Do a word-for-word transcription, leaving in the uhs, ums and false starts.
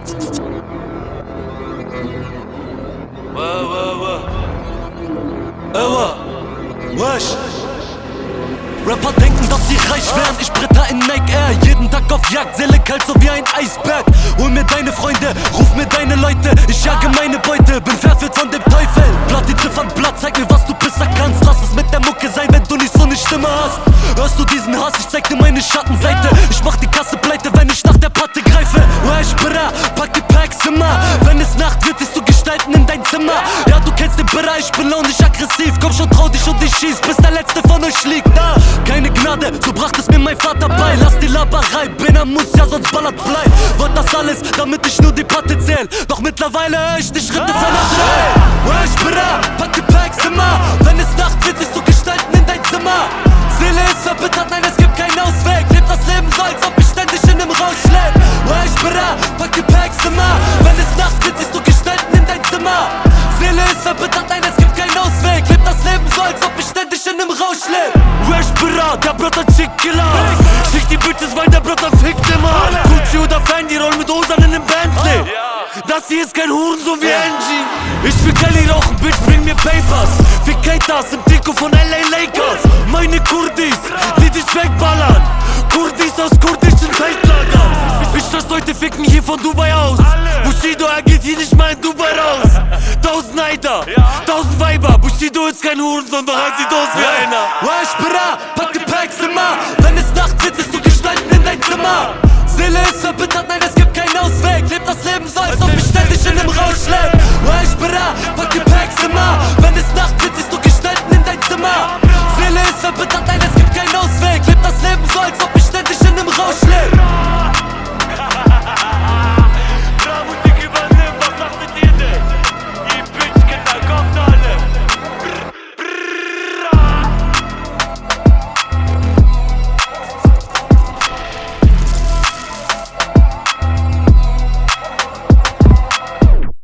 Wow, wow, wow. Ewa, wesh. Rapper denken, dass sie reich wären, ich bretter in Nike Air. Jeden Tag auf Jagd, Seele kalt so wie ein Eisberg. Hol mir deine Freunde, ruf mir deine Leute. Ich jage meine Beute, bin verführt von dem Teufel. Blatt die Ziffernblatt, zeig mir was du besser kannst. Lass es mit der Mucke sein, wenn du nicht so eine Stimme hast. Hörst du diesen Hass, ich zeig dir meine Schattenseite. Ich mach die Kasse pleite, wenn ich nach der Patte greife. Wesh, Bra, pack die Packs immer. Wenn es Nacht wird, siehst du Gestalten in dein Zimmer. Ja, du kennst den Bra, ich bin launisch aggressiv. Komm schon, trau dich und ich schieß, bis der letzte von euch liegt da. Keine Gnade, so bracht es mir mein Vater bei. Lass die Laberei, bin am Muss, ja sonst ballert Blei. Wollt das alles, damit ich nur die Patte zähl. Doch mittlerweile hör ich die Schritte von drei. Wesh, Bra, pack die Packs immer. Wenn es Nacht wird, siehst du Gestalten in dein Zimmer. Seele ist verbittert, nein es gibt keinen Ausweg. Lebt das Leben so, als ob ich ständig in dem Rausch leb. Wesh, Bra, pack die Packs immer. Wenn es Nacht wird, siehst du Gestalten in dein Zimmer. Seele ist verbittert, nein es gibt keinen Ausweg. Lebt das Leben so, als ob ich ständig in dem Rausch leb. Wesh, Bra, der Brot Chick Killer. Schick die Bitches, weil der Brot fickt immer. Gucci oder Fendi, roll mit Osan in dem Bentley. Das hier ist kein Hurensohn wie Angie. Ich will Kelly rauchen, Bitch, bring mir Papers. Wie Kaitas im Trikot von L A Lakers. Meine Kurdis, die dich wegballern. Kurdis aus kurdischen Feldlagern. Ich lass Leute ficken hier von Dubai aus. Bushido, er geht hier nicht mal in Dubai raus. Tausend Neider, tausend Weiber. Bushido ist kein Hurensohn, doch er sieht aus wie einer. Wesh, Bra, pack die Packs immer. Wenn es Nacht wird, siehst du Gestalten in dein Zimmer. Seele ist verbittert, nein es gibt kein